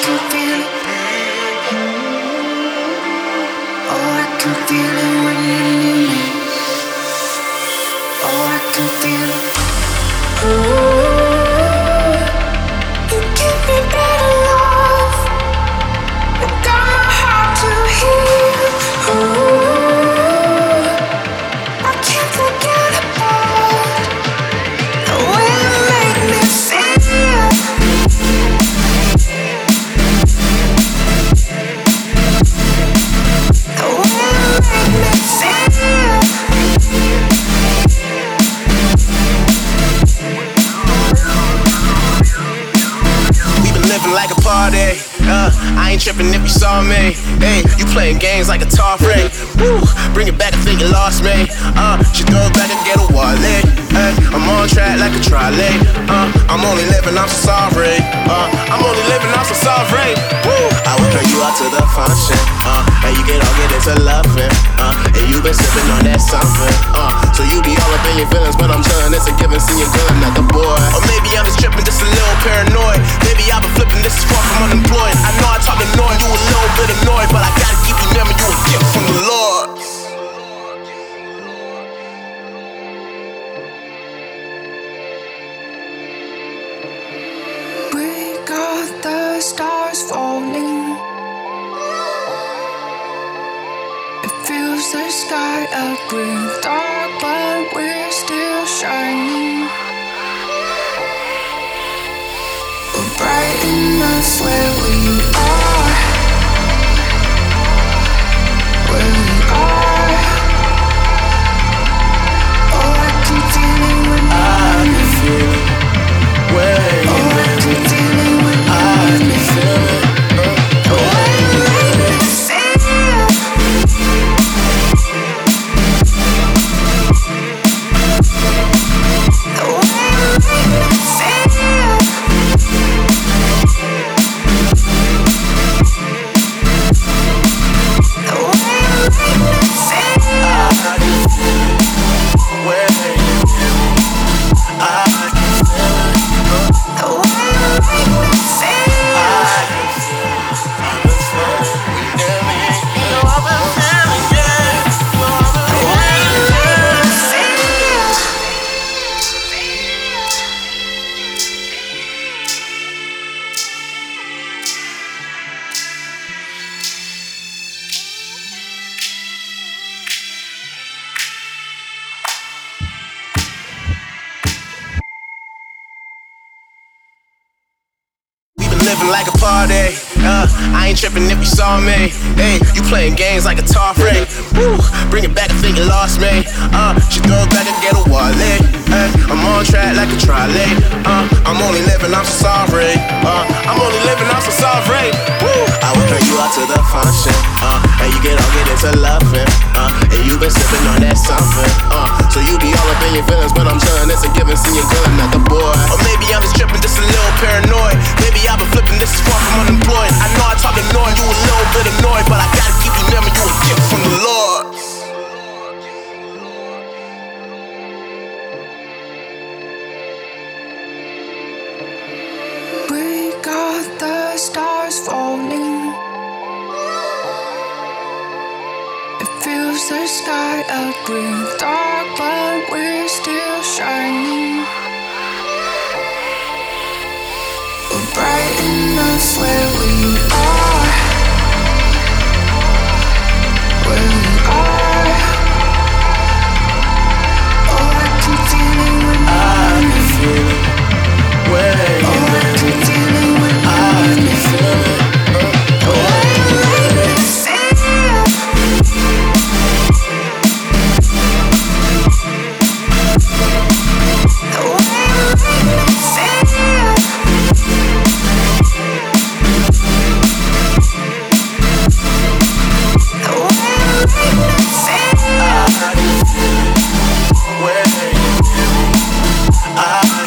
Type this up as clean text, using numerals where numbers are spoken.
can feel it. Oh, I can feel it when you're near me. Oh, I can feel it. Ooh, you give me better love. You got my heart to heal. Ooh, I can't forget about the way you make me feel. The way you make me feel. We been living like a party. I ain't tripping if you saw me. Hey, you playing games like a top ring. Woo, bring it back, I think you lost me. She throw it back and get a wallet. I'm on track like a trolley. I'm only living, I'm so sorry. I'm only living, I'm so sorry. Woo, I will turn you out to the function. And you get into loving. And you been sipping on that something. So you be all up in your feelings, but I'm telling it's a given, see you good, not the boy. Or maybe I'm just tripping, just a little paranoid. Maybe I've been flipping, this is far from unemployed. I know I talk annoying, you a little bit annoyed, but I gotta keep you near me, you a gift from the Lord. We got the stars falling. It fills the sky up with dark, but we're still shining. We're bright enough where we are. Where we are. Oh, I can feel it when I can feel it. Where you oh, I can feel it when I can feel it. the way you make me feel. The way you make me feel. The way you make me feel. I can feel it. Where you I can feel it. The way you make me feel. I can feel it. I've been feeling it. You hear me? You know I've been feeling it. You know I've been The way you make me feel. We been living like a party. I ain't tripping if you saw me. Hey, you playing games like a top ring. Woo, bring it back, I think you lost me. She throw it back and get a wallet. I'm on track like a trolley. I'm only living, I'm so sorry. I'm only living, I'm so sorry. Woo, I will turn you out to the function. And you get into loving. And you been sipping on that something. So you be all up in your feelings, but I'm telling it's a given, see you good, not the boy. Or maybe I'm just tripping, just a little paranoid. Maybe I've been flipping, this is far from unemployed. I know I talk annoying, you a little bit annoyed, but I gotta keep you near me, you a gift from the Lord. We got the stars falling. It fills the sky up with dark, but we're still shining. We're bright enough where we are. Where we are. Oh, I can feel it when I can feel it. Where you oh, I can feel it when I can feel it. the way you make me feel. The way you make me feel. The way you make me feel. I can feel it. Where you I